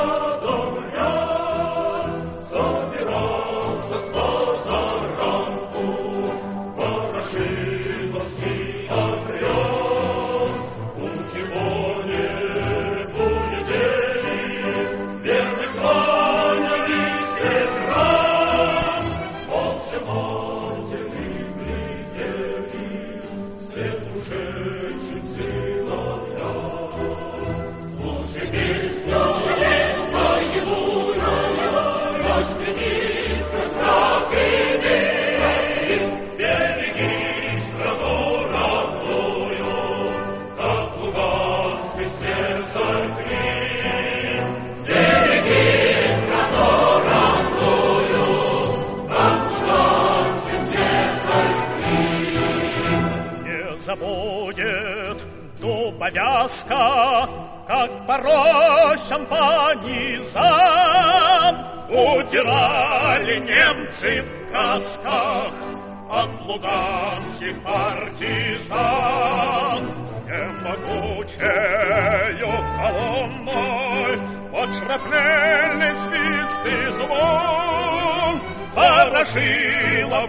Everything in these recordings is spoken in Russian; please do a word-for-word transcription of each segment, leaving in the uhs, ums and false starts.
рядом ряд, собирался с позаранку, Ворошиловский отряд. У чего не будет дели, верно кланялись ветрам, молча матеры глядели, след ушедшим сыновьям. Слушай песню, песню егурную, ночь близко страх имеет, береги страну родную, как луганский слесарь Клим. Береги страну родную, как луганский слесарь Клим. Не забудет дубовязка, как по рощам, по низам удирали немцы в касках от луганских партизан. Не могучею колонной под шрапнельный свист и звон Ворошилов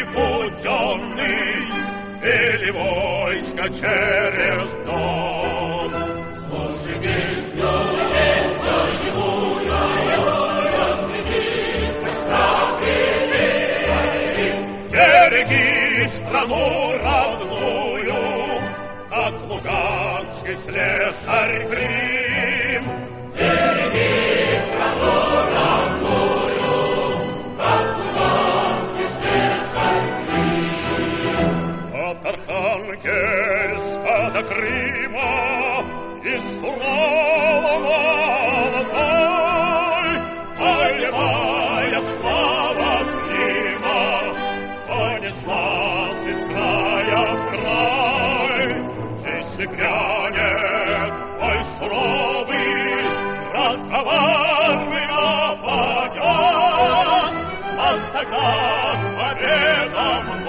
прибуденный вели войска через Дон. Слушай песню, песню егурную, ночь близко страх имеет, Береги страну родную, как луганский слесарь Клим. береги страну родную, как луганский слесарь Клим. От Архангельска до Крыма из сурового Алтай боевая слава Клима понеслась из края в край. Если грянет бой суровый, роковарный опадет, нас тогда победа